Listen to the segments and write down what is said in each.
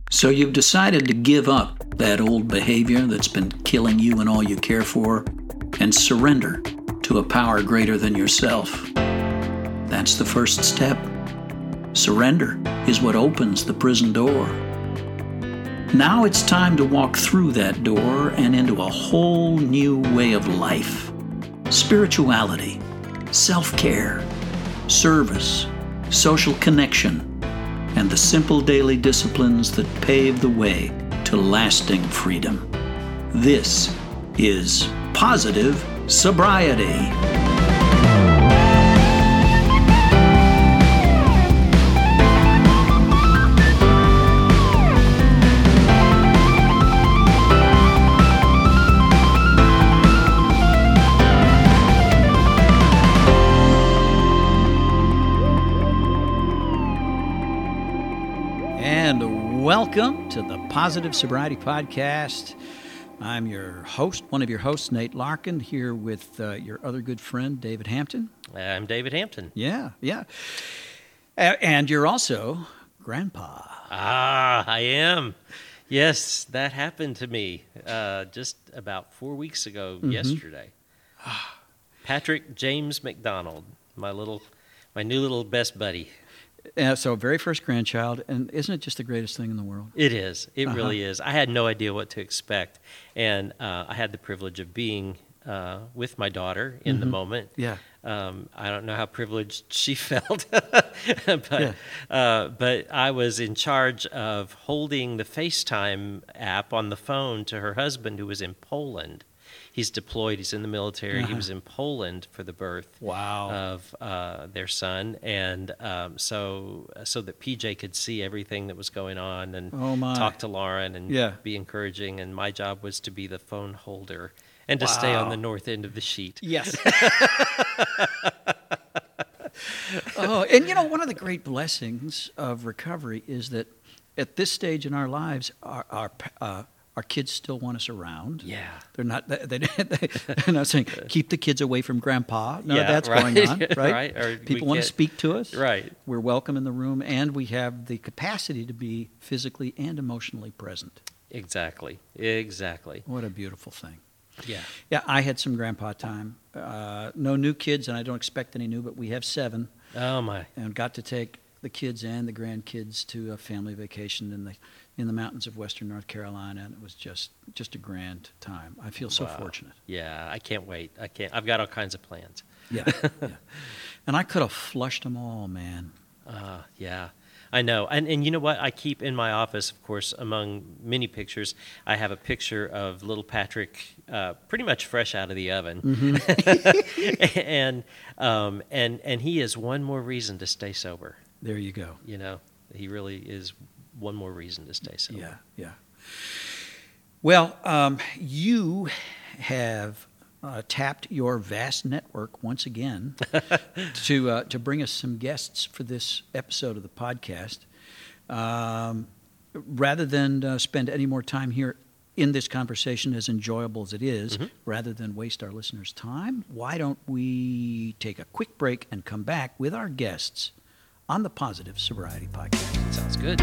So you've decided to give up that old behavior that's been killing you and all you care for and surrender to a power greater than yourself. That's the first step. Surrender is what opens the prison door. Now it's time to walk through that door and into a whole new way of life. Spirituality, self-care, service, social connection, and the simple daily disciplines that pave the way to lasting freedom. This is Positive Sobriety. Welcome to the Positive Sobriety Podcast. I'm your host, one of your hosts, Nate Larkin, here with your other good friend, David Hampton. I'm David Hampton. Yeah. And you're also Grandpa. I am. Yes, that happened to me just about 4 weeks ago yesterday. Patrick James McDonald, my new little best buddy. So very first grandchild, and isn't it just the greatest thing in the world? It is. It really is. I had no idea what to expect, and I had the privilege of being with my daughter in the moment. Yeah. I don't know how privileged she felt, but I was in charge of holding the FaceTime app on the phone to her husband, who was in Poland. He's deployed. He's in the military. He was in Poland for the birth of their son, and so that PJ could see everything that was going on and talk to Lauren and be encouraging. And my job was to be the phone holder and to stay on the north end of the sheet. Yes. And one of the great blessings of recovery is that at this stage in our lives, our kids still want us around. Yeah. They're not saying, keep the kids away from Grandpa. No, that's going on, right? Right. Or people want to speak to us. Right. We're welcome in the room, and we have the capacity to be physically and emotionally present. Exactly. What a beautiful thing. Yeah. Yeah, I had some Grandpa time. No new kids, and I don't expect any new, but we have 7. Oh, my. And got to take the kids and the grandkids to a family vacation in the mountains of western North Carolina, and it was just a grand time. I feel so fortunate. Yeah, I can't wait. I've got all kinds of plans. Yeah. And I could have flushed them all, man. Yeah, I know. And you know what? I keep in my office, of course, among many pictures, I have a picture of little Patrick, pretty much fresh out of the oven. And he is one more reason to stay sober. There you go. He really is one more reason to stay sober. Yeah. Well, you have tapped your vast network once again to bring us some guests for this episode of the podcast. Rather than spend any more time here in this conversation, as enjoyable as it is, rather than waste our listeners' time, why don't we take a quick break and come back with our guests on the Positive Sobriety Podcast. Sounds good.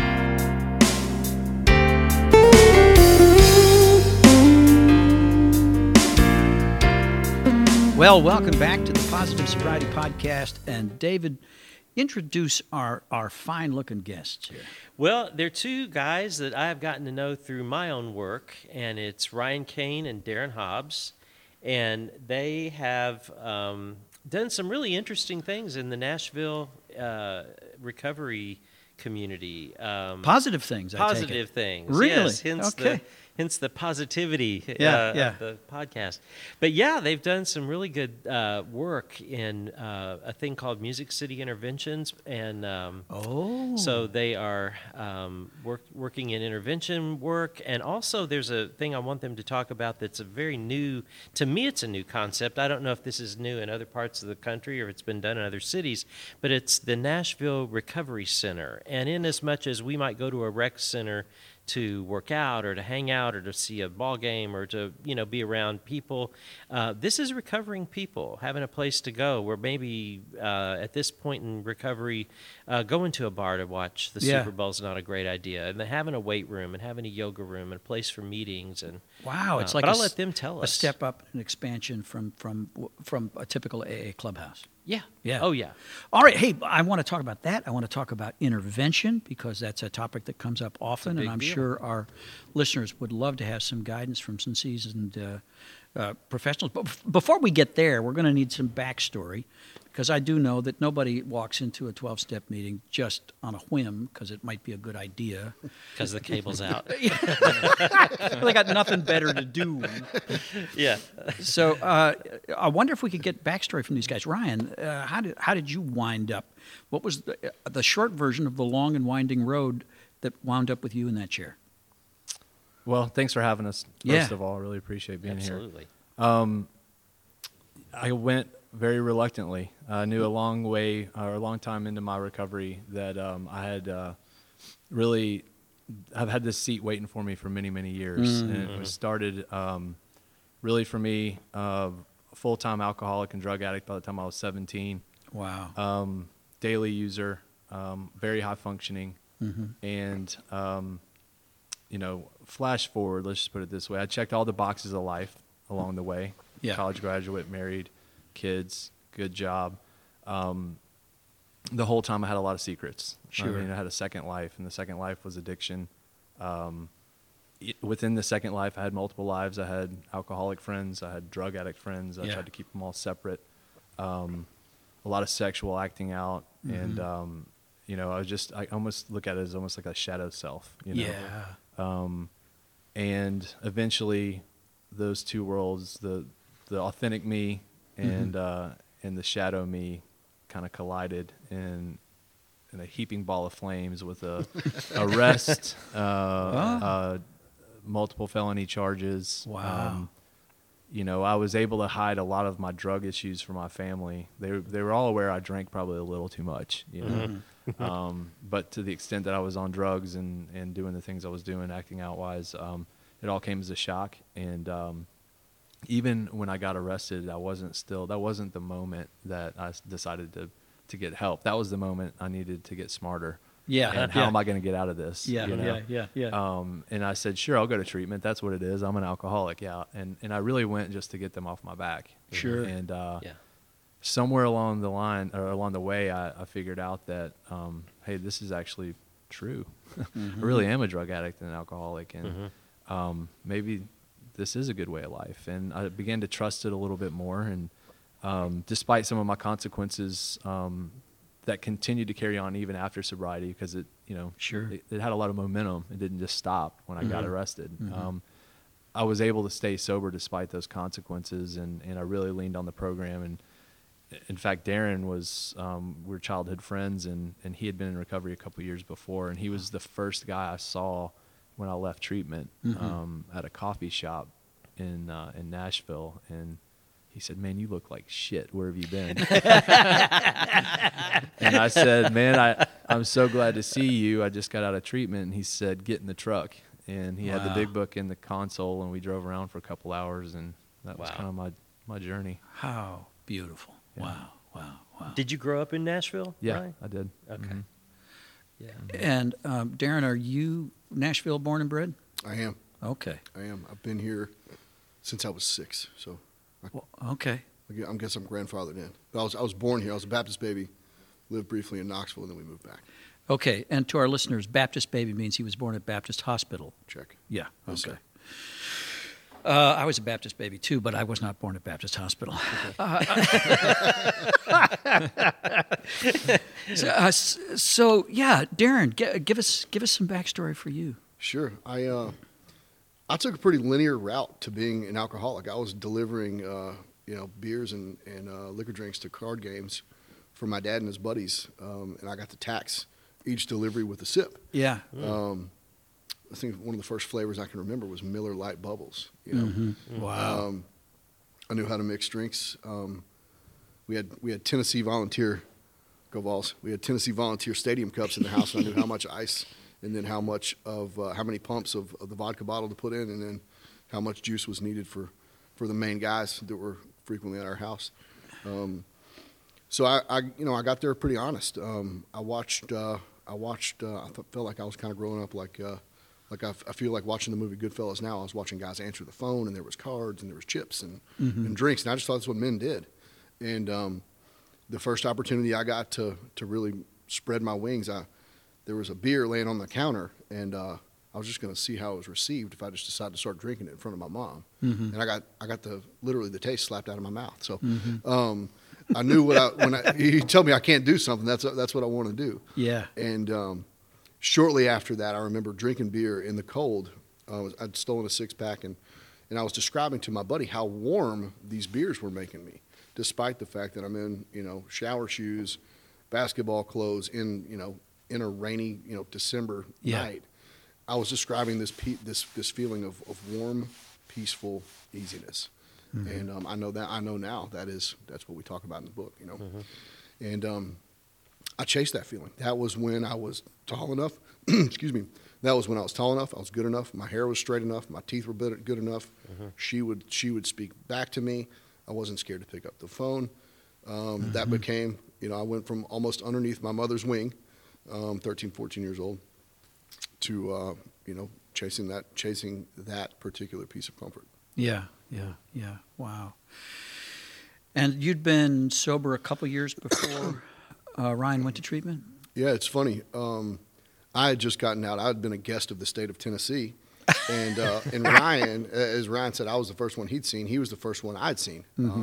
Well, welcome back to the Positive Sobriety Podcast. And David, introduce our fine-looking guests here. Well, they're 2 guys that I have gotten to know through my own work, and it's Ryan Kane and Darren Hobbs. And they have done some really interesting things in the Nashville recovery community. Positive things, I take it. Positive things. Really? Yes, hence the positivity of the podcast. But yeah, they've done some really good work in a thing called Music City Interventions. And so they are working in intervention work. And also there's a thing I want them to talk about that's a very new, to me it's a new concept. I don't know if this is new in other parts of the country or if it's been done in other cities, but it's the Nashville Recovery Center. And in as much as we might go to a rec center to work out or to hang out or to see a ball game or to, be around people. This is recovering people, having a place to go where maybe at this point in recovery, going to a bar to watch the Super Bowl is not a great idea. And having a weight room and having a yoga room and a place for meetings. And wow, it's like but I'll let them tell us. A step up, an expansion from a typical AA clubhouse. Yeah. Yeah. Oh, yeah. All right. Hey, I want to talk about that. I want to talk about intervention because that's a topic that comes up often, and I'm sure our listeners would love to have some guidance from some seasoned professionals. But before we get there, we're going to need some backstory because I do know that nobody walks into a 12-step meeting just on a whim because it might be a good idea. Because the cable's out. They got nothing better to do. Yeah. So I wonder if we could get backstory from these guys. Ryan, how did you wind up? What was the short version of the long and winding road that wound up with you in that chair? Well, thanks for having us, first of all. I really appreciate being Absolutely. here. I went very reluctantly. I knew a long time into my recovery that I had I've had this seat waiting for me for many, many years. And it was started really for me, a full-time alcoholic and drug addict by the time I was 17. Wow. Daily user, very high functioning. And, flash forward, let's just put it this way. I checked all the boxes of life along the way. Yeah. College graduate, married, kids, good job. The whole time I had a lot of secrets. Sure. I had a second life, and the second life was addiction. Within the second life, I had multiple lives. I had alcoholic friends. I had drug addict friends. I tried to keep them all separate. A lot of sexual acting out. And, I almost look at it as almost like a shadow self. Yeah. And eventually those two worlds, the authentic me and the shadow me kind of collided in a heaping ball of flames with a arrest, multiple felony charges. Wow. I was able to hide a lot of my drug issues from my family. They were all aware I drank probably a little too much, but to the extent that I was on drugs and doing the things I was doing, acting out wise, it all came as a shock. And even when I got arrested, that wasn't the moment that I decided to get help. That was the moment I needed to get smarter. Yeah. And how am I going to get out of this? Yeah. And I said, sure, I'll go to treatment. That's what it is. I'm an alcoholic. Yeah. And I really went just to get them off my back. Sure. And somewhere along the line or along the way, I figured out that, hey, this is actually true. I really am a drug addict and an alcoholic. And maybe this is a good way of life. And I began to trust it a little bit more. And despite some of my consequences, that continued to carry on even after sobriety because it had a lot of momentum. It didn't just stop when I got arrested. I was able to stay sober despite those consequences, and I really leaned on the program. And in fact, Darren was we were childhood friends, and he had been in recovery a couple years before, and he was the first guy I saw when I left treatment at a coffee shop in Nashville, and he said, "Man, you look like shit. Where have you been?" And I said, "Man, I'm so glad to see you. I just got out of treatment." And he said, "Get in the truck." And he had the big book in the console, and we drove around for a couple hours, and that was kind of my journey. How beautiful. Yeah. Wow. Did you grow up in Nashville? Yeah, Ryan? I did. Okay. Yeah. And Darren, are you Nashville born and bred? I am. Okay. I am. I've been here since I was 6, so... Okay. I guess I'm grandfathered in. But I was born here. I was a Baptist baby, lived briefly in Knoxville, and then we moved back. Okay. And to our listeners, Baptist baby means he was born at Baptist Hospital. Check. Yeah. Yes, Okay. sir. I was a Baptist baby too, but I was not born at Baptist Hospital. So Darren, give us some backstory for you. Sure. I took a pretty linear route to being an alcoholic. I was delivering, beers and liquor drinks to card games for my dad and his buddies, and I got to tax each delivery with a sip. Yeah. I think one of the first flavors I can remember was Miller Lite Bubbles. Wow. I knew how to mix drinks. We had Tennessee Volunteer, go Vols. We had Tennessee Volunteer stadium cups in the house, and I knew how much ice and then how many pumps of the vodka bottle to put in, and then how much juice was needed for the main guys that were frequently at our house. So I got there pretty honest. I felt like I was kind of growing up like I feel like watching the movie Goodfellas now. I was watching guys answer the phone, and there was cards, and there was chips, and drinks, and I just thought that's what men did. And the first opportunity I got to really spread my wings, there was a beer laying on the counter, and I was just going to see how it was received if I just decided to start drinking it in front of my mom. And I got literally the taste slapped out of my mouth. So I knew when you tell me I can't do something, that's what I want to do. Yeah. And shortly after that, I remember drinking beer in the cold. I'd stolen a six-pack, and I was describing to my buddy how warm these beers were making me, despite the fact that I'm in, shower shoes, basketball clothes, in a rainy, December night. I was describing this feeling of warm, peaceful easiness. And I know now that's what we talk about in the book, And I chased that feeling. That was when I was tall enough. Excuse me. That was when I was tall enough. I was good enough. My hair was straight enough. My teeth were good enough. She would speak back to me. I wasn't scared to pick up the phone. That became, I went from almost underneath my mother's wing, 13, 14 years old, to chasing that particular piece of comfort. Yeah. Wow. And you'd been sober a couple years before Ryan went to treatment? Yeah, it's funny. I had just gotten out. I had been a guest of the state of Tennessee. And Ryan, as Ryan said, I was the first one he'd seen. He was the first one I'd seen.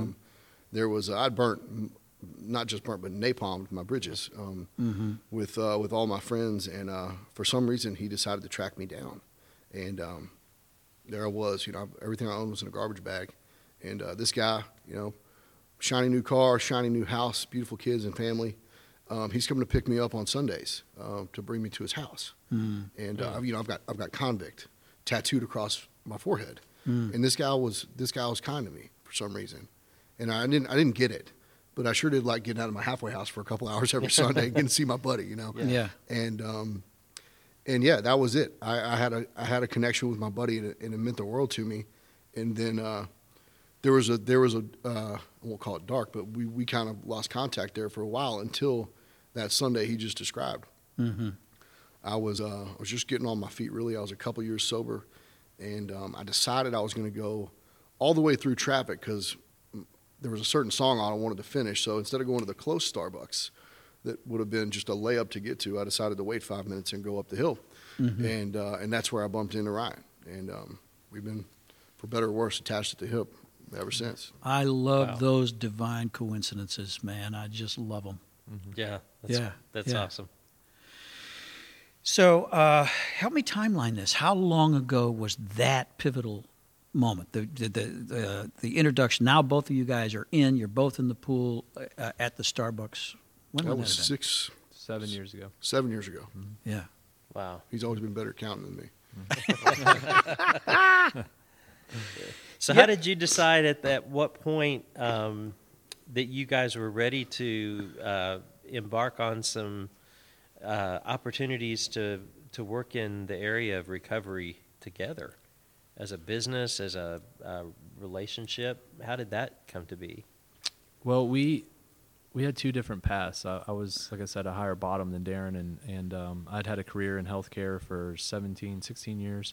I'd burnt, not just burnt, but napalmed my bridges with all my friends. And for some reason, he decided to track me down. And there I was, everything I owned was in a garbage bag. And this guy, shiny new car, shiny new house, beautiful kids and family. He's coming to pick me up on Sundays to bring me to his house. And I've got convict tattooed across my forehead. And this guy was kind to me for some reason. And I didn't get it, but I sure did like getting out of my halfway house for a couple hours every Sunday and getting to see my buddy, Yeah. And yeah, that was it. I had a connection with my buddy, and it meant the world to me. And then there was a I won't call it dark, but we kind of lost contact there for a while until that Sunday he just described. I was just getting on my feet, really. I was a couple years sober, and I decided I was going to go all the way through traffic because there was a certain song on I wanted to finish. So instead of going to the close Starbucks that would have been just a layup to get to, I decided to wait 5 minutes and go up the hill. And that's where I bumped into Ryan. And we've been, for better or worse, attached at the hip ever since. I love those divine coincidences, man. I just love them. Yeah. That's awesome. So help me timeline this. How long ago was that pivotal moment, the introduction? Now both of you guys are in. You're both in the pool at the Starbucks. When that was 7 years ago. 7 years ago. Yeah. Wow. He's always been better at counting than me. So how did you decide at what point that you guys were ready to embark on some opportunities to work in the area of recovery together as a business, as a relationship? How did that come to be? Well, we had two different paths. I was, like I said, a higher bottom than Darren, and I'd had a career in healthcare for 16 years.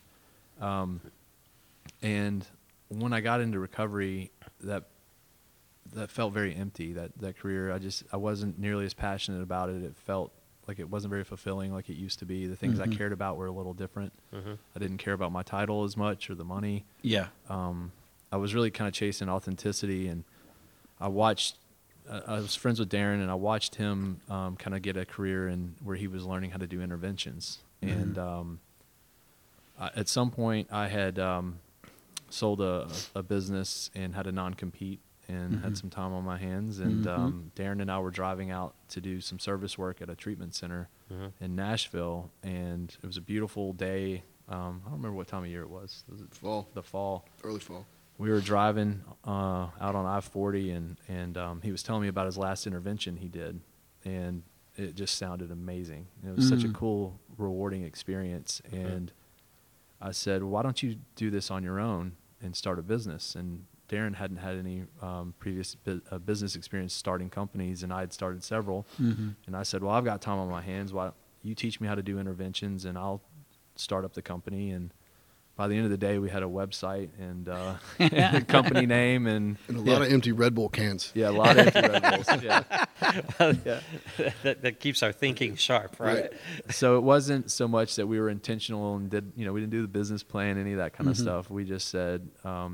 And when I got into recovery, that felt very empty, that career. I wasn't nearly as passionate about it. It felt like it wasn't very fulfilling like it used to be. The things I cared about were a little different. I didn't care about my title as much or the money. Yeah. I was really kind of chasing authenticity, and I was friends with Darren, and I watched him kind of get a career in where he was learning how to do interventions. And at some point I had sold a business and had a non-compete and had some time on my hands. And Darren and I were driving out to do some service work at a treatment center in Nashville, and it was a beautiful day. I don't remember what time of year it was. Was it fall? The fall. Early fall. We were driving out on I-40, and he was telling me about his last intervention he did. And it just sounded amazing. It was such a cool, rewarding experience. And I said, why don't you do this on your own and start a business? And Darren hadn't had any previous business experience starting companies, and I had started several. And I said, well, I've got time on my hands. Why don't you teach me how to do interventions, and I'll start up the company. And by the end of the day, we had a website and a company name and a lot of empty Red Bull cans. Yeah, a lot of empty Red Bulls. Yeah. That keeps our thinking sharp, right? So it wasn't so much that we were intentional and we didn't do the business plan, any of that kind of stuff. We just said,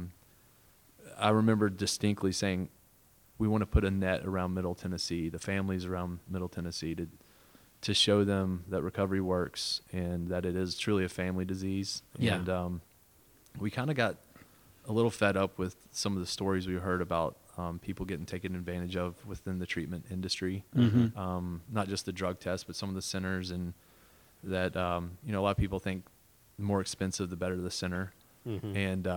I remember distinctly saying, we want to put a net around Middle Tennessee, the families around Middle Tennessee, to show them that recovery works and that it is truly a family disease. Yeah. And we kind of got a little fed up with some of the stories we heard about people getting taken advantage of within the treatment industry. Not just the drug test, but some of the centers, and that a lot of people think the more expensive the better the center. And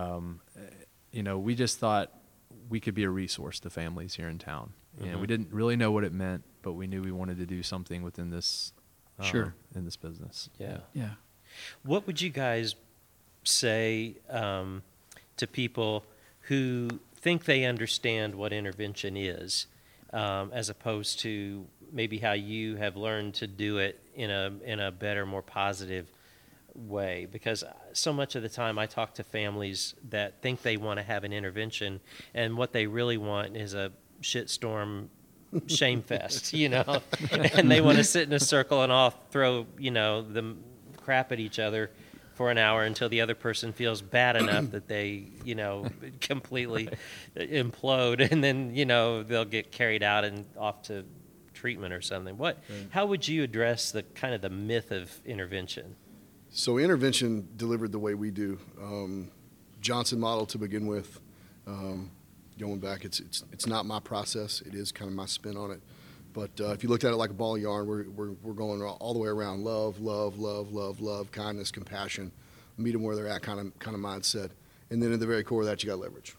we just thought we could be a resource to families here in town. And we didn't really know what it meant, but we knew we wanted to do something within this in this business. Yeah. What would you guys say to people who think they understand what intervention is, as opposed to maybe how you have learned to do it in a better, more positive way? Because so much of the time I talk to families that think they want to have an intervention, and what they really want is a shitstorm shame fest, and they want to sit in a circle and all throw, the crap at each other for an hour until the other person feels bad enough that they, completely implode, and then, they'll get carried out and off to treatment or something. How would you address the kind of the myth of intervention? So intervention delivered the way we do, Johnson model to begin with. Going back, it's not my process. It is kind of my spin on it. But if you looked at it like a ball of yarn, we're going all the way around love, kindness, compassion, meet them where they're at, kind of mindset. And then at the very core of that, you got leverage.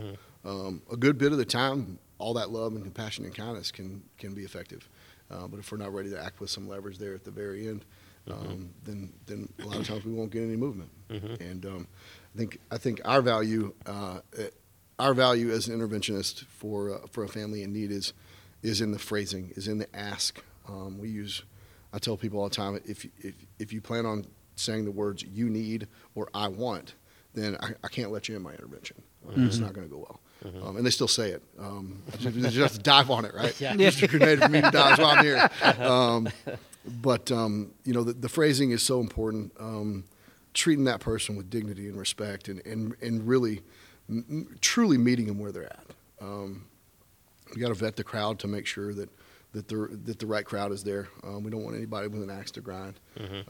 A good bit of the time, all that love and compassion and kindness can be effective. But if we're not ready to act with some leverage there at the very end, then a lot of times we won't get any movement. And I think our value as an interventionist for a family in need is in the phrasing, is in the ask. I tell people all the time, if you plan on saying the words "you need" or "I want," then I can't let you in my intervention. It's not going to go well. And they still say it. Just have to dive on it, right? Yeah. Just a grenade for me to dive while I'm here. But the phrasing is so important. Treating that person with dignity and respect, and really, truly meeting them where they're at. We got to vet the crowd to make sure that the right crowd is there. We don't want anybody with an axe to grind.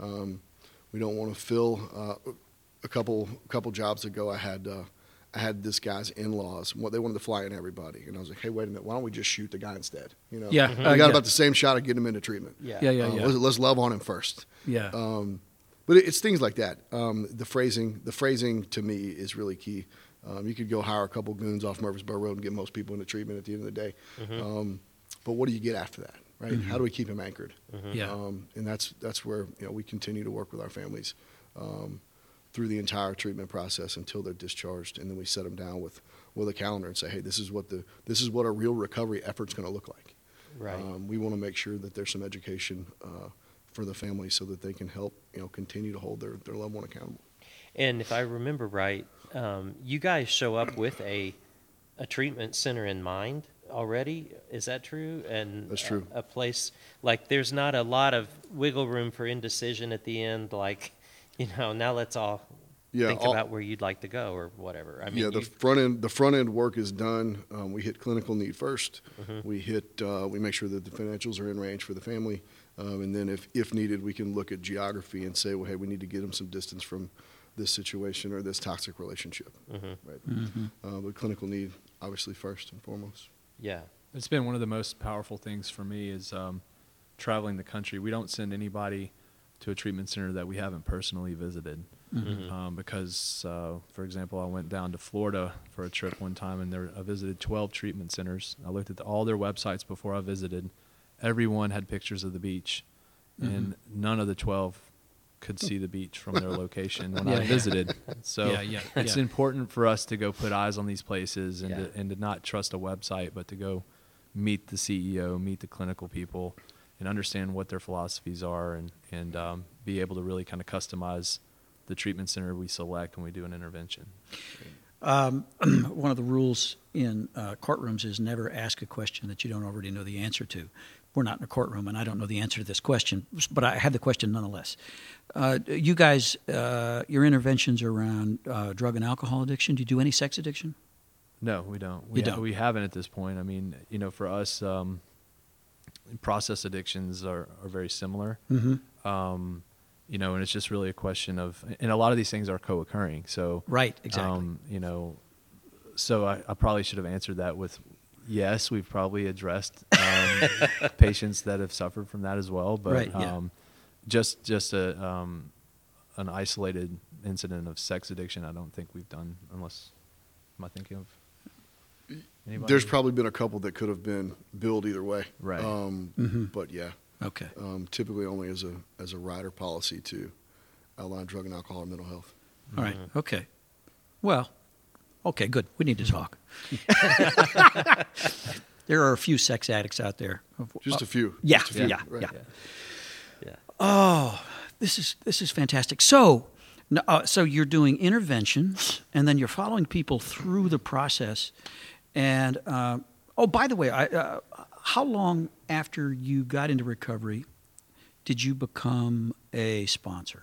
We don't want to fill a couple jobs ago. I had this guy's in-laws. They wanted to fly in everybody, and I was like, "Hey, wait a minute. Why don't we just shoot the guy instead? We got about the same shot at getting him into treatment. Let's love on him first. But it's things like that. The phrasing to me is really key. You could go hire a couple goons off Murfreesboro Road and get most people into treatment at the end of the day. But what do you get after that, right? How do we keep them anchored? And that's where we continue to work with our families through the entire treatment process until they're discharged, and then we set them down with a calendar and say, hey, this is what a real recovery effort's going to look like. Right. We want to make sure that there's some education for the family so that they can help continue to hold their loved one accountable. And if I remember right, you guys show up with a treatment center in mind already. Is that true? And that's true. A place like there's not a lot of wiggle room for indecision at the end. Like, now let's all think about where you'd like to go or whatever. I mean, the front end work is done. We hit clinical need first. We make sure that the financials are in range for the family, and then if needed, we can look at geography and say, well, hey, we need to get them some distance from this situation or this toxic relationship. Right. But clinical need, obviously, first and foremost. Yeah. It's been one of the most powerful things for me is traveling the country. We don't send anybody to a treatment center that we haven't personally visited. Because, for example, I went down to Florida for a trip one time, and I visited 12 treatment centers. I looked at all their websites before I visited, everyone had pictures of the beach, and none of the 12 could see the beach from their location when I visited. So it's important for us to go put eyes on these places and to not trust a website, but to go meet the CEO, meet the clinical people, and understand what their philosophies are, and be able to really kind of customize the treatment center we select when we do an intervention. One of the rules in courtrooms is never ask a question that you don't already know the answer to. We're not in a courtroom, and I don't know the answer to this question, but I have the question nonetheless. You guys, your interventions are around drug and alcohol addiction. Do you do any sex addiction? No, we don't. We haven't at this point. I mean, for us, process addictions are very similar. Mm-hmm. And it's just really a question of, and a lot of these things are co-occurring. So right, exactly. So I probably should have answered that with, yes, we've probably addressed patients that have suffered from that as well. But right, yeah. Just an isolated incident of sex addiction, I don't think we've done, unless, am I thinking of anybody? There's probably been a couple that could have been billed either way. Right. But yeah. Okay. Typically only as a rider policy to outline drug and alcohol and mental health. All right. Okay. Well, okay, good. We need to talk. There are a few sex addicts out there. Just a few. Yeah. Just a few. Yeah. Right. Yeah. Oh, this is fantastic. So you're doing interventions, and then you're following people through the process. And by the way, how long after you got into recovery did you become a sponsor?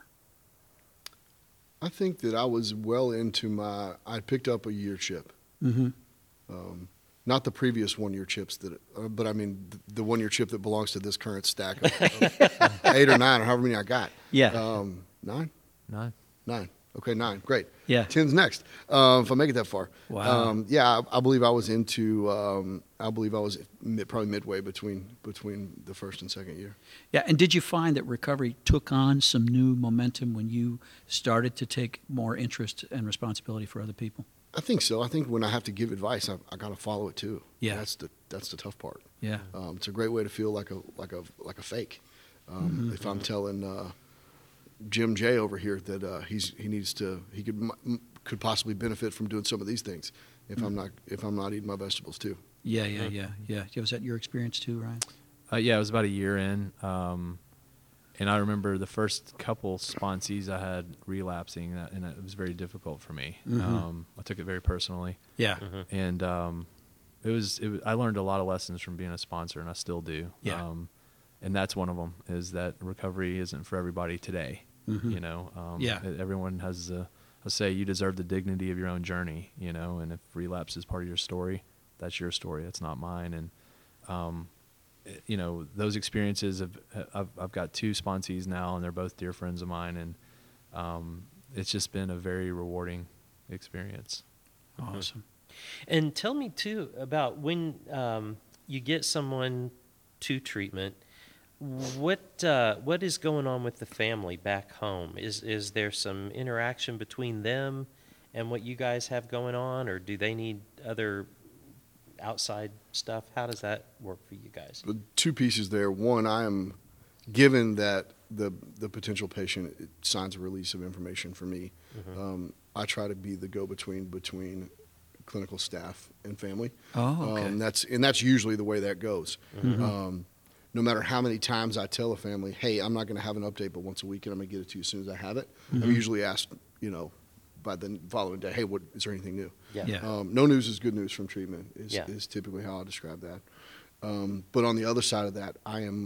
I think that I was well into I picked up a year chip. Mm-hmm. Not the previous 1 year chips but I mean the 1 year chip that belongs to this current stack of 8 or 9 or however many I got. Yeah. 9? 9. Okay, 9. Great. Yeah. 10's next. If I make it that far. Wow. I believe I was into. I believe I was probably midway between the first and second year. Yeah. And did you find that recovery took on some new momentum when you started to take more interest and responsibility for other people? I think so. I think when I have to give advice, I got to follow it too. Yeah. That's the tough part. Yeah. It's a great way to feel like a fake. If I'm telling Jim J over here that he could possibly benefit from doing some of these things if I'm not eating my vegetables too. Yeah. Was that your experience too, Ryan? Yeah, it was about a year in, and I remember the first couple sponsees I had relapsing, and it was very difficult for me. Mm-hmm. I took it very personally. Yeah. Mm-hmm. And it was. I learned a lot of lessons from being a sponsor, and I still do. Yeah. And that's one of them, is that recovery isn't for everybody today. Mm-hmm. Everyone has let's say you deserve the dignity of your own journey, and if relapse is part of your story, that's your story. That's not mine. And, those experiences I've got 2 sponsees now, and they're both dear friends of mine. And it's just been a very rewarding experience. Awesome. And tell me too about when you get someone to treatment, what is going on with the family back home? Is there some interaction between them and what you guys have going on, or do they need other outside stuff? How does that work for you guys? 2 pieces there. One, I am given that the potential patient signs a release of information for me. Mm-hmm. I try to be the go-between between clinical staff and family. Oh, okay. That's usually the way that goes. Mm-hmm. No matter how many times I tell a family, hey, I'm not going to have an update but once a week, and I'm going to get it to you as soon as I have it. Mm-hmm. I'm usually asked, by the following day, hey, is there anything new? Yeah. No news is good news from treatment is typically how I describe that. But on the other side of that,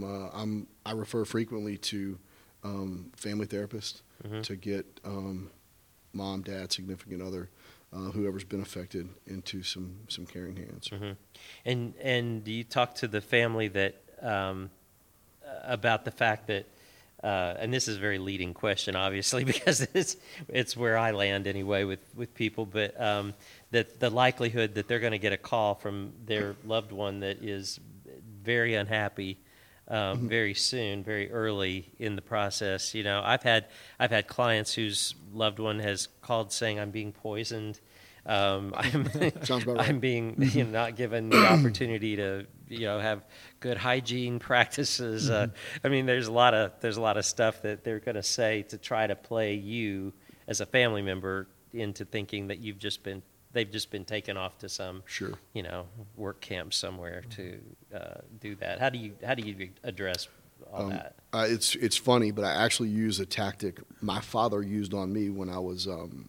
I refer frequently to family therapists mm-hmm. to get mom, dad, significant other, whoever's been affected into some caring hands. Mm-hmm. And do you talk to the family that about the fact that, and this is a very leading question, obviously, because it's where I land anyway with people, but that the likelihood that they're going to get a call from their loved one that is very unhappy very soon, very early in the process. I've had clients whose loved one has called saying, I'm being poisoned. Sounds about right. I'm being not given the opportunity to have good hygiene practices. I mean, there's a lot of stuff that they're going to say to try to play you as a family member into thinking that they've just been taken off to some Sure. work camp somewhere to do that. How do you address all that? It's funny, but I actually use a tactic my father used on me when I was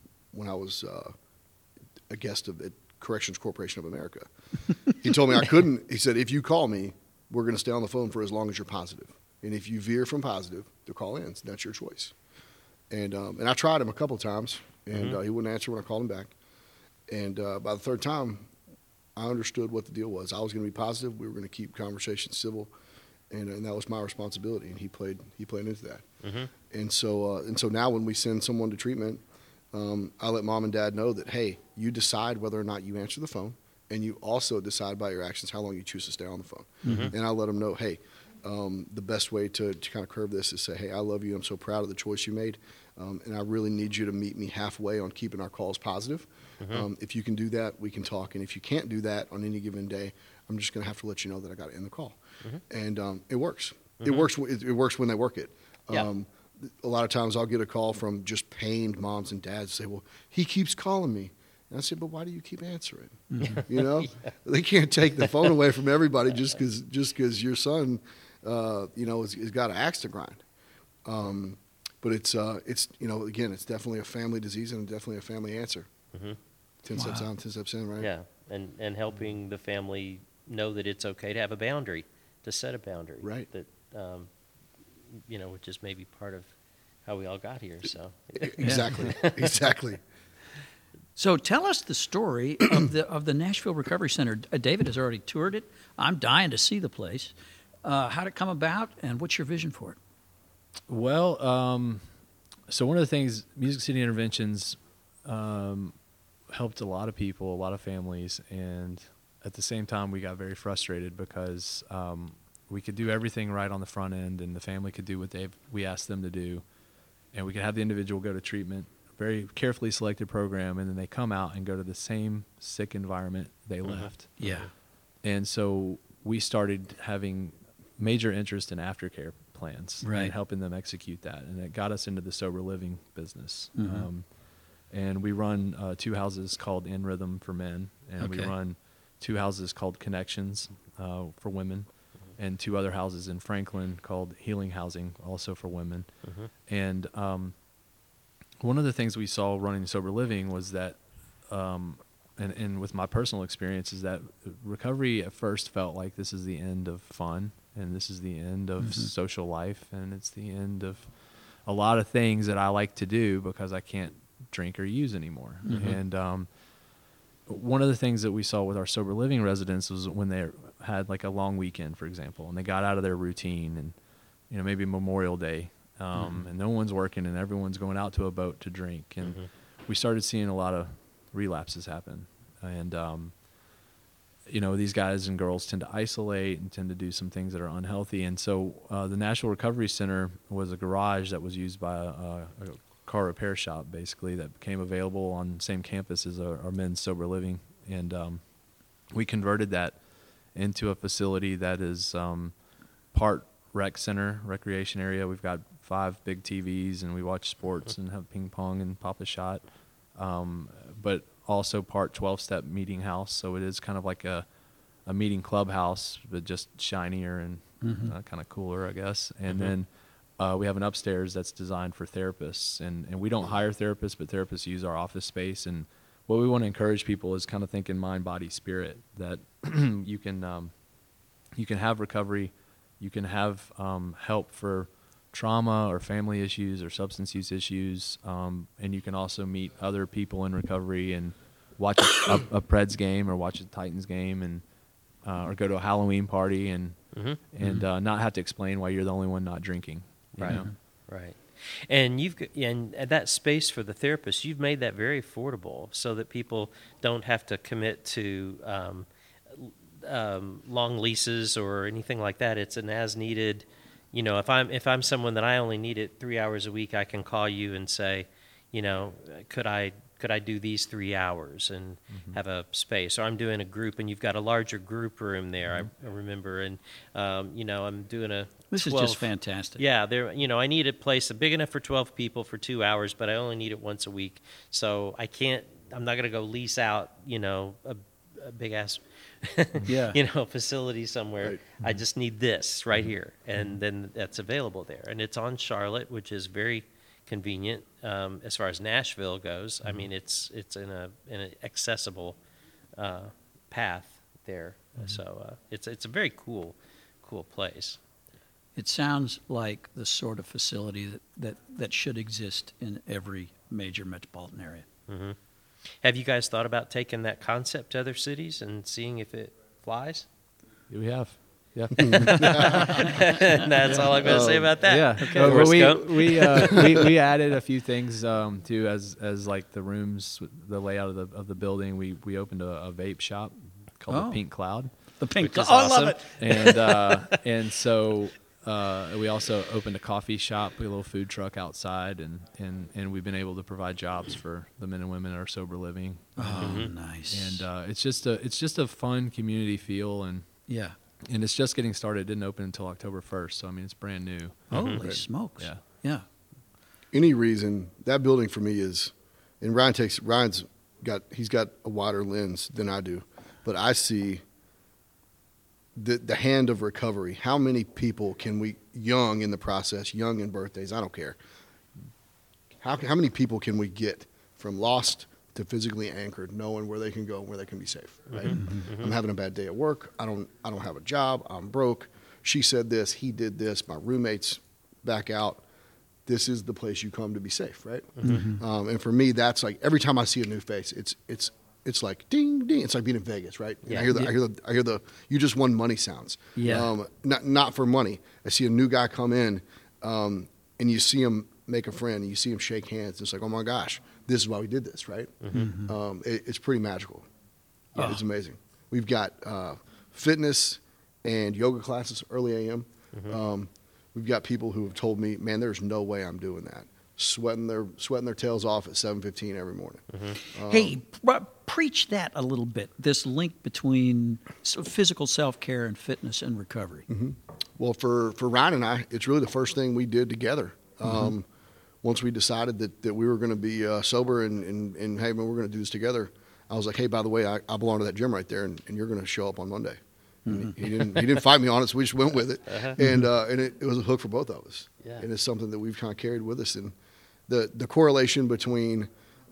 a guest at Corrections Corporation of America. He told me I couldn't. He said, if you call me, we're going to stay on the phone for as long as you're positive. And if you veer from positive, to call in. So that's your choice. And I tried him a couple of times, and he wouldn't answer when I called him back. And by the third time, I understood what the deal was. I was going to be positive. We were going to keep conversations civil, and that was my responsibility. And he played into that. And so now when we send someone to treatment, I let mom and dad know that, hey, you decide whether or not you answer the phone, and you also decide by your actions how long you choose to stay on the phone. And I let them know, hey, the best way to kind of curb this is say, hey, I love you. I'm so proud of the choice you made, and I really need you to meet me halfway on keeping our calls positive. If you can do that, we can talk. And if you can't do that on any given day, I'm just going to have to let you know that I got to end the call. And it works. It works. It works when they work it. A lot of times I'll get a call from just pained moms and dads say, well, he keeps calling me. And I said, but why do you keep answering? They can't take the phone away from everybody just because your son, has got an axe to grind. But it's again, it's definitely a family disease and definitely a family answer. 10 steps out, 10 steps in, right? Yeah, and helping the family know that it's okay to have a boundary, to set a boundary. Right. That, which is maybe part of how we all got here. So Exactly. Exactly. So tell us the story of the Nashville Recovery Center. David has already toured it. I'm dying to see the place. How did it come about, and what's your vision for it? Well, so one of the things, Music City Interventions helped a lot of people, a lot of families, and at the same time we got very frustrated because we could do everything right on the front end, and the family could do what we asked them to do, and we could have the individual go to treatment, very carefully selected program, and then they come out and go to the same sick environment they left. Yeah. And so we started having major interest in aftercare plans and helping them execute that, and it got us into the sober living business. And we run 2 houses called In Rhythm for men, and we run 2 houses called Connections for women, and 2 other houses in Franklin called Healing Housing, also for women. And one of the things we saw running sober living was that, and with my personal experience, is that recovery at first felt like this is the end of fun, and this is the end of social life, and it's the end of a lot of things that I like to do because I can't drink or use anymore. And one of the things that we saw with our sober living residents was when they had like a long weekend, for example, and they got out of their routine, and maybe Memorial Day, and no one's working and everyone's going out to a boat to drink, and we started seeing a lot of relapses happen. And these guys and girls tend to isolate and tend to do some things that are unhealthy. And so the Nashville Recovery Center was a garage that was used by a car repair shop, basically, that became available on the same campus as our men's sober living. And we converted that into a facility that is part rec center, recreation area. We've got 5 big TVs, and we watch sports and have ping pong and pop a shot. But also part 12-step meeting house, so it is kind of like a meeting clubhouse, but just shinier and kind of cooler, I guess. And then we have an upstairs that's designed for therapists, and we don't hire therapists, but therapists use our office space. And what we want to encourage people is kind of thinking mind, body, spirit, that you can have recovery, you can have help for trauma or family issues or substance use issues, and you can also meet other people in recovery and watch a Preds game or watch a Titans game, and or go to a Halloween party and not have to explain why you're the only one not drinking. You know? Right. And and that space for the therapist, you've made that very affordable so that people don't have to commit to long leases or anything like that. It's an as needed. If I'm someone that I only need it 3 hours a week, I can call you and say, could I could I do these 3 hours and have a space? Or I'm doing a group, and you've got a larger group room there. I remember, and I'm doing a. This 12, is just fantastic. Yeah, I need a place big enough for 12 people for 2 hours, but I only need it once a week, so I'm not going to go lease out, a big ass, facility somewhere. Right. I just need this right here, and then that's available there, and it's on Charlotte, which is very convenient as far as Nashville goes. I mean, it's in an accessible path there, so it's a very cool place. It sounds like the sort of facility that should exist in every major metropolitan area. Mm-hmm. Have you guys thought about taking that concept to other cities and seeing if it flies? Yeah, we have. Yeah. That's all I'm going to say about that. Yeah. Okay. We added a few things too, as like the rooms, the layout of the building. We opened a vape shop called the Pink Cloud. The Pink Which Cloud. is I love awesome. it. And so we also opened a coffee shop, a little food truck outside, and we've been able to provide jobs for the men and women that are sober living. Oh, nice. And it's just a fun community feel, and it's just getting started. It didn't open until October 1st, so I mean it's brand new. Holy smokes! Yeah. Any reason that building for me is, and Ryan's got a wider lens than I do, but I see the hand of recovery. How many people can we, young in the process, young in birthdays, I don't care. How many people can we get from lost to physically anchored, knowing where they can go and where they can be safe, right? I'm having a bad day at work. I don't have a job. I'm broke. She said this. He did this. My roommate's back out. This is the place you come to be safe, right? And for me, that's like every time I see a new face, it's like ding ding. It's like being in Vegas, right? Yeah. I hear the you just won money sounds. Yeah. Not for money. I see a new guy come in, and you see him make a friend, and you see him shake hands. It's like, oh my gosh, this is why we did this, right? It's pretty magical. Yeah, it's amazing. We've got fitness and yoga classes early a.m. We've got people who have told me, man, there's no way I'm doing that. Sweating their tails off at 7:15 every morning. Hey, preach that a little bit. This link between physical self-care and fitness and recovery. Well, for Ryan and I, it's really the first thing we did together. Once we decided that we were going to be sober and hey, man, we're going to do this together, I was like, hey, by the way, I belong to that gym right there, and you're going to show up on Monday. And he didn't fight me on it, so we just went with it, and it was a hook for both of us. Yeah. And it's something that we've kind of carried with us. And the correlation between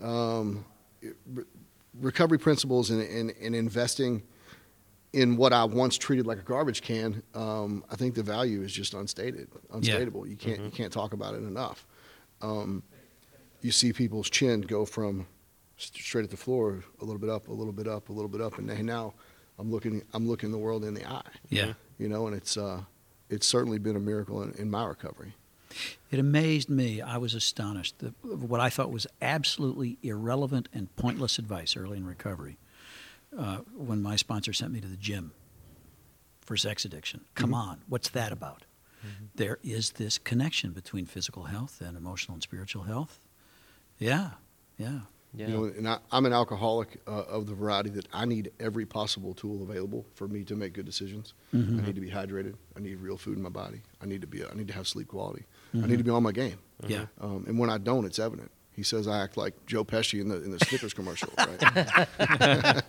recovery principles and investing in what I once treated like a garbage can, I think the value is just unstatable. You can't talk about it enough. You see people's chin go from straight at the floor, a little bit up, a little bit up, a little bit up, and now I'm looking the world in the eye. Yeah. And it's certainly been a miracle in my recovery. It amazed me. I was astonished. What I thought was absolutely irrelevant and pointless advice early in recovery, when my sponsor sent me to the gym for sex addiction. Come on, what's that about? There is this connection between physical health and emotional and spiritual health. Yeah. And I'm an alcoholic of the variety that I need every possible tool available for me to make good decisions. I need to be hydrated. I need real food in my body. I need to have sleep quality. I need to be on my game. Yeah. And when I don't, it's evident. He says I act like Joe Pesci in the Snickers commercial, right?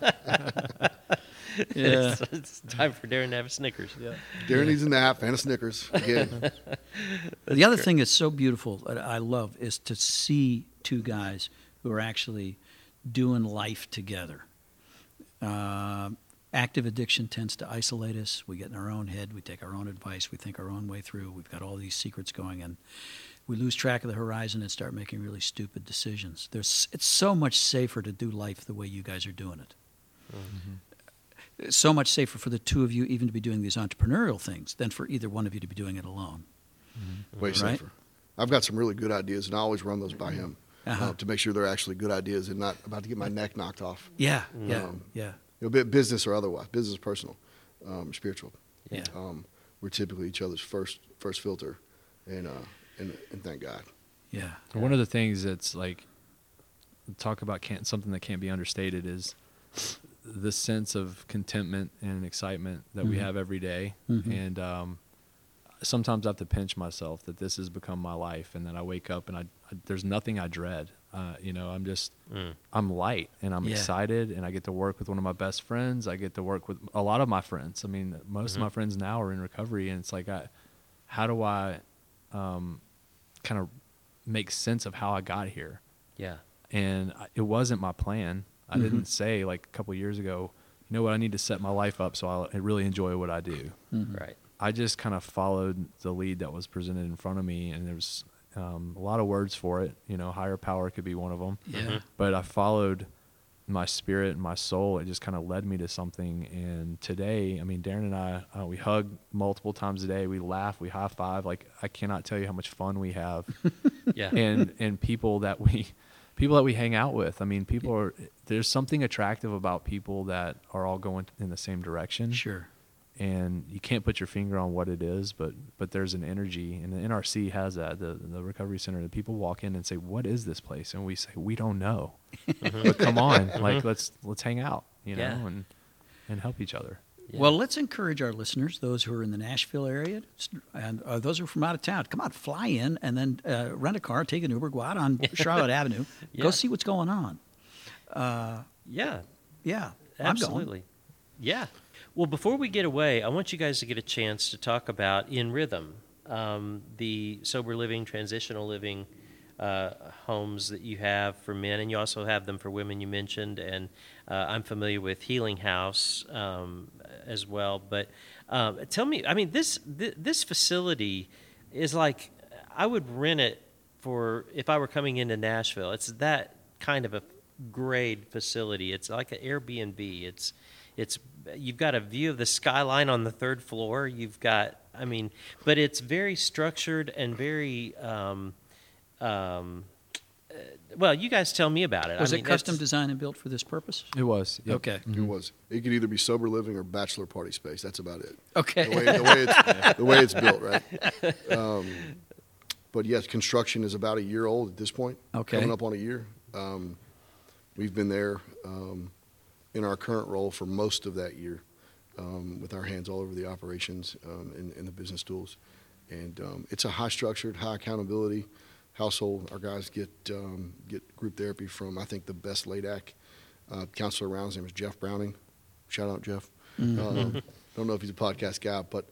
Yeah. It's time for Darren to have a Snickers. Yeah. Darren needs a nap and a Snickers again. The other thing that's so beautiful that I love is to see two guys who are actually doing life together. Active addiction tends to isolate us. We get in our own head. We take our own advice. We think our own way through. We've got all these secrets going, and we lose track of the horizon and start making really stupid decisions. It's so much safer to do life the way you guys are doing it. It's so much safer for the two of you even to be doing these entrepreneurial things than for either one of you to be doing it alone. Way safer. I've got some really good ideas, and I always run those by him. To make sure they're actually good ideas and not about to get my neck knocked off. Yeah. Business or otherwise, business, personal, spiritual. Yeah. We're typically each other's first filter, and thank God. Yeah. One of the things that's like talk about something that can't be understated is the sense of contentment and excitement that we have every day. And sometimes I have to pinch myself that this has become my life, and that I wake up and I there's nothing I dread. I'm just I'm light, and I'm excited, and I get to work with one of my best friends. I get to work with a lot of my friends. I mean, most of my friends now are in recovery, and it's like, how do I kind of make sense of how I got here? Yeah. And it wasn't my plan. I didn't say, like, a couple of years ago, you know what, I need to set my life up so I really enjoy what I do. Right. I just kind of followed the lead that was presented in front of me, and there was a lot of words for it. Higher power could be one of them. Yeah. But I followed my spirit and my soul. It just kind of led me to something. And today, I mean, Darren and I, we hug multiple times a day. We laugh, we high five. Like, I cannot tell you how much fun we have. Yeah. And people that we hang out with. I mean, there's something attractive about people that are all going in the same direction. Sure. And you can't put your finger on what it is, but there's an energy, and the NRC has that. The recovery center, the people walk in and say, "What is this place?" And we say, "We don't know." But come on, like let's hang out, and help each other. Yeah. Well, let's encourage our listeners, those who are in the Nashville area, and those who are from out of town. Come on, fly in, and then rent a car, take an Uber, go out on Charlotte Avenue, go see what's going on. Yeah. I'm going. Absolutely. Yeah. Well, before we get away, I want you guys to get a chance to talk about In Rhythm, the sober living, transitional living homes that you have for men, and you also have them for women, you mentioned, and I'm familiar with Healing House as well. But tell me, I mean, this facility is like, I would rent it for, if I were coming into Nashville. It's that kind of a grade facility. It's like an Airbnb. It's you've got a view of the skyline on the third floor. You've got, I mean, but it's very structured and very, well, you guys tell me about it. Was it custom designed and built for this purpose? It was. Yep. Okay. It was. It could either be sober living or bachelor party space. That's about it. Okay. The way it's built, right? But yes, construction is about a year old at this point. Okay. Coming up on a year. We've been there in our current role for most of that year, with our hands all over the operations and the business tools. And it's a high structured, high accountability household. Our guys get group therapy from, I think, the best LADAC counselor around. His name is Jeff Browning. Shout out, Jeff. Don't know if he's a podcast guy, but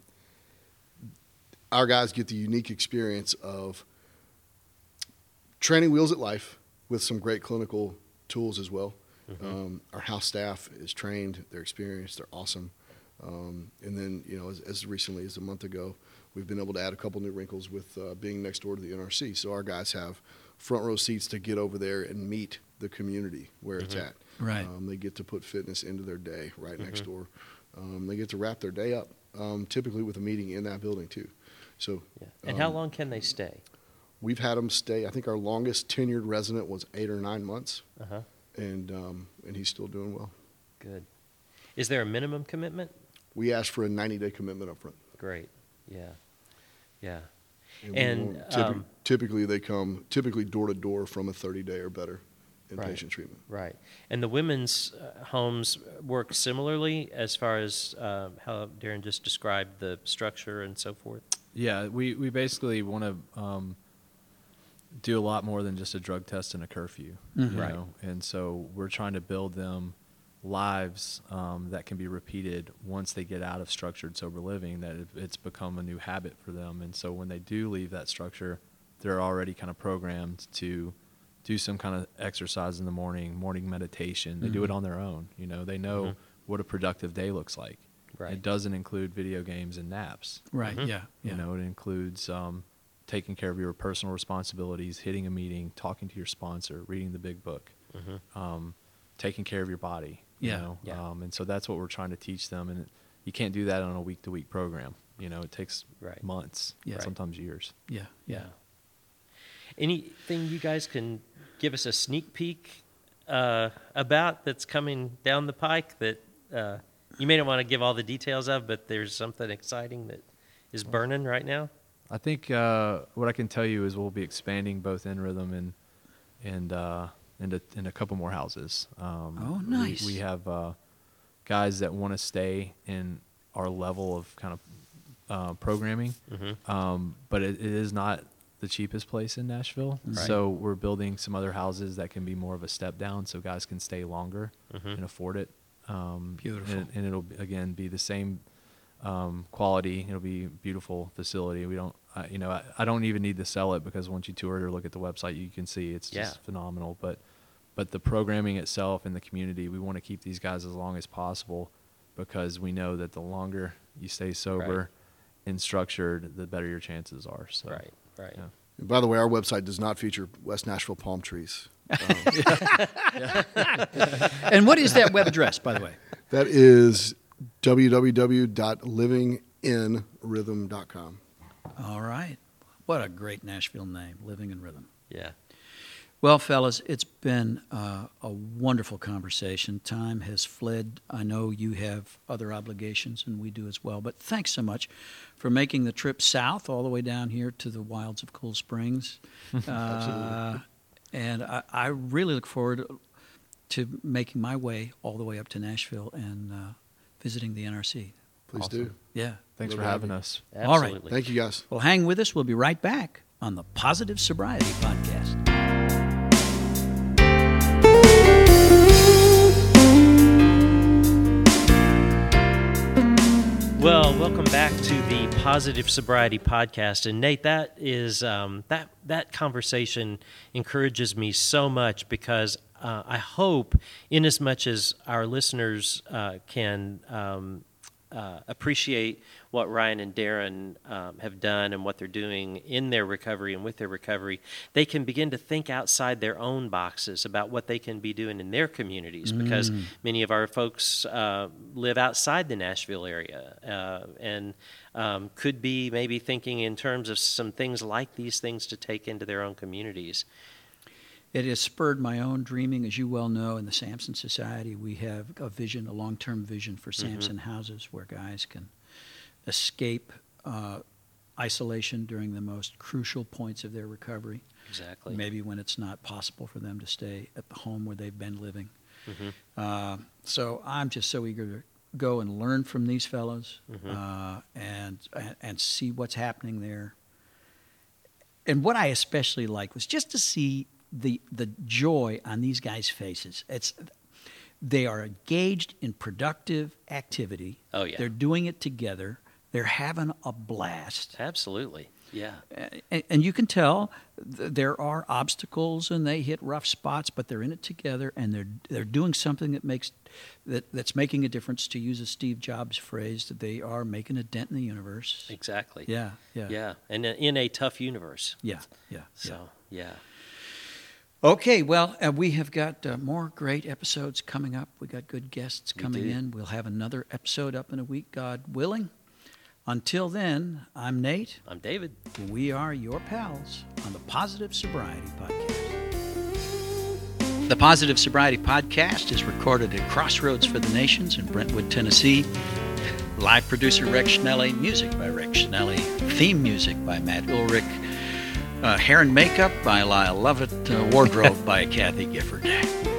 our guys get the unique experience of training wheels at life with some great clinical tools as well. Our house staff is trained, they're experienced, they're awesome. And then, as recently as a month ago, we've been able to add a couple new wrinkles with being next door to the NRC. So our guys have front row seats to get over there and meet the community where it's at. Right. They get to put fitness into their day right next door. They get to wrap their day up, typically with a meeting in that building too. So, And how long can they stay? We've had them stay. I think our longest tenured resident was 8 or 9 months, and he's still doing well. Good. Is there a minimum commitment? We asked for a 90-day commitment up front. Great. Yeah. And typically they come door to door from a 30-day or better inpatient treatment. Right. And the women's homes work similarly as far as how Darren just described the structure and so forth? Yeah, we basically want to do a lot more than just a drug test and a curfew. You know? And so we're trying to build them lives that can be repeated once they get out of structured sober living, that it's become a new habit for them. And so when they do leave that structure, they're already kind of programmed to do some kind of exercise in the morning meditation. They do it on their own. They know what a productive day looks like. Right. It doesn't include video games and naps. Right. Yeah. It includes taking care of your personal responsibilities, hitting a meeting, talking to your sponsor, reading the big book, taking care of your body. And so that's what we're trying to teach them. And you can't do that on a week-to-week program. It takes months, sometimes years. Yeah. Anything you guys can give us a sneak peek about that's coming down the pike that you may not want to give all the details of, but there's something exciting that is burning right now? I think what I can tell you is we'll be expanding both In Rhythm and into a couple more houses. Oh, nice. We have guys that want to stay in our level of kind of programming, but it is not the cheapest place in Nashville. Right. So we're building some other houses that can be more of a step down, so guys can stay longer and afford it. Beautiful. And it'll again be the same quality. It'll be a beautiful facility. We don't, I don't even need to sell it, because once you tour it or look at the website, you can see it's just phenomenal. But the programming itself and the community, we want to keep these guys as long as possible, because we know that the longer you stay sober and structured, the better your chances are. So, Right. yeah. And by the way, our website does not feature West Nashville palm trees. And what is that web address, by the way? That is www.livinginrhythm.com. All right. What a great Nashville name, Living in Rhythm. Yeah. Well, fellas, it's been a wonderful conversation. Time has fled. I know you have other obligations, and we do as well. But thanks so much for making the trip south all the way down here to the wilds of Cool Springs. Absolutely. And I really look forward to making my way all the way up to Nashville and visiting the NRC. Please Awesome. do. Yeah. Thanks Love for having having us. All right. Absolutely. Thank you, guys. Well, hang with us. We'll be right back on the Positive Sobriety Podcast. Well, welcome back to the Positive Sobriety Podcast. And Nate, that is that conversation encourages me so much, because I hope, in as much as our listeners can appreciate what Ryan and Darren have done and what they're doing in their recovery and with their recovery, they can begin to think outside their own boxes about what they can be doing in their communities, because many of our folks live outside the Nashville area and could be maybe thinking in terms of some things like these things to take into their own communities. It has spurred my own dreaming. As you well know, in the Samson Society, we have a vision, a long-term vision for Samson houses, where guys can escape isolation during the most crucial points of their recovery. Exactly. Maybe when it's not possible for them to stay at the home where they've been living. So I'm just so eager to go and learn from these fellows and see what's happening there. And what I especially like was just to see the joy on these guys' faces. They are engaged in productive activity. Oh, yeah. They're doing it together. They're having a blast. Absolutely. Yeah. And you can tell there are obstacles and they hit rough spots, but they're in it together, and they're doing something that's making a difference. To use a Steve Jobs phrase, that they are making a dent in the universe. Exactly. Yeah. Yeah. And in a tough universe. Yeah. So, yeah. Okay, well, we have got more great episodes coming up. We got good guests coming in. We'll have another episode up in a week, God willing. Until then, I'm Nate. I'm David. We are your pals on the Positive Sobriety Podcast. The Positive Sobriety Podcast is recorded at Crossroads for the Nations in Brentwood, Tennessee. Live producer Rex Schnelly, music by Rex Schnelly, theme music by Matt Ulrich, hair and makeup by Lyle Lovett, wardrobe by Kathy Gifford.